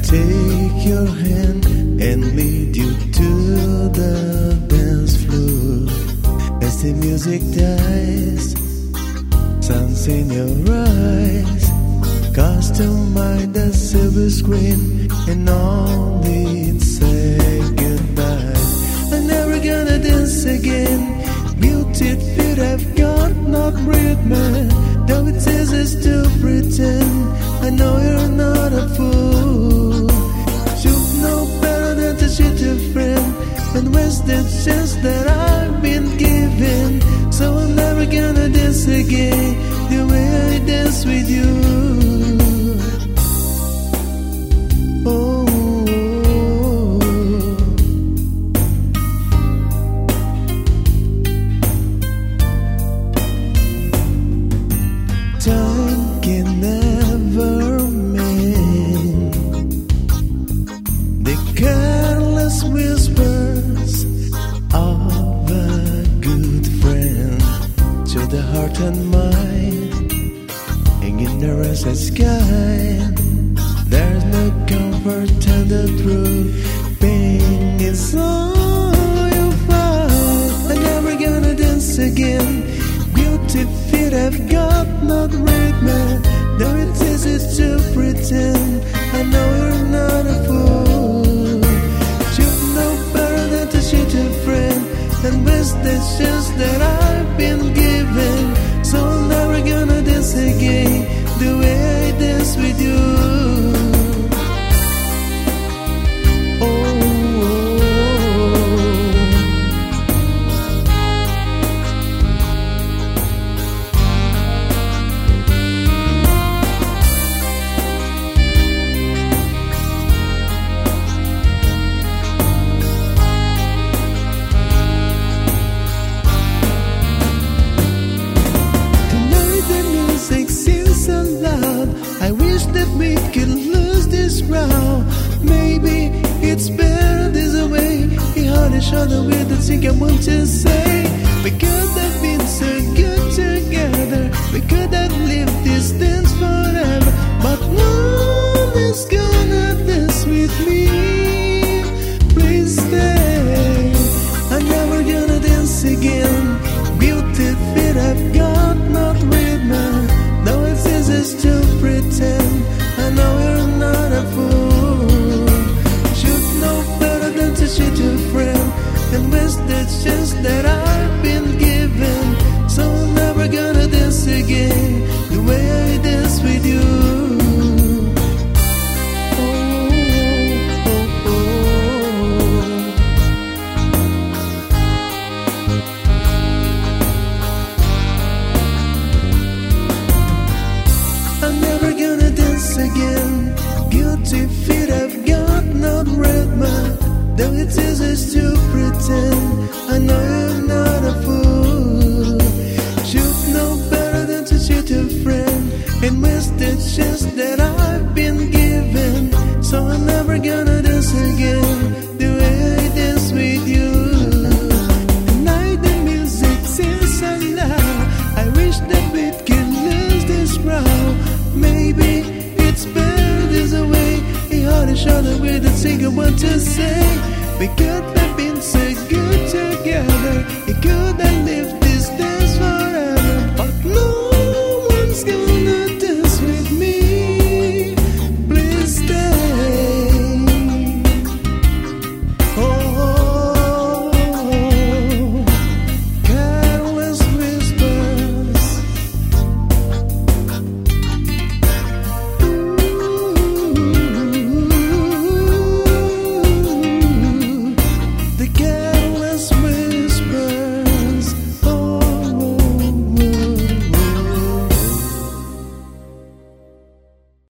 take your hand and lead you to the dance floor. As the music dies, sun's in your eyes, customize the silver screen and only say goodbye. I'm never gonna dance again. Beauty feet I've got, not breathe, man. Though it says it's to pretend, I know you're not a fool. You know better than to cheat your friend and waste the chance that I've been given. So I'm never gonna dance again the way I dance with you. Oh, time can never mend the careless whispers of a good friend. To the heart and mind, hanging in the restless sky, there's no comfort and the truth. Pain is all you find. I'm never gonna dance again. Beauty feet I've got, not rhythm. Though it is easy to pretend, I know you're not a fool. You know better than to cheat your friend and waste the chance that I've been given. So I'm never gonna dance again the way I dance with you. I wish that we could lose this round. Maybe it's better this way. We hold each other with the thing I want to say. We could have been so good together. We could have lived this dance forever. But one is gonna dance with me. Please stay. I'm never gonna dance again. Beauty feet I've got, not rhythm. Though it's easy to pretend, I know you're not a fool. Should know better than to cheat your friend and waste the chance that I've been given. So I'm never gonna dance again the way I dance with you. Again, guilty feet I've got, not red man. Though it's easy to pretend, I know you're not a fool. Should know better than to cheat your friend and waste the chance that I've been given. So I'm never gonna dance again the way I dance with you. Tonight the music seems so loud. I wish that we could lose this round. Maybe it's better this way. We hold each other with the thing I want to say. We could have been so good together. It could have